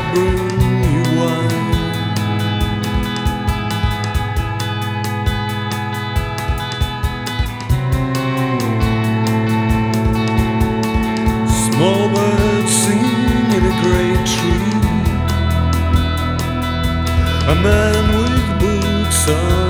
bring you wine. Small birds sing in a great tree. A man with boots on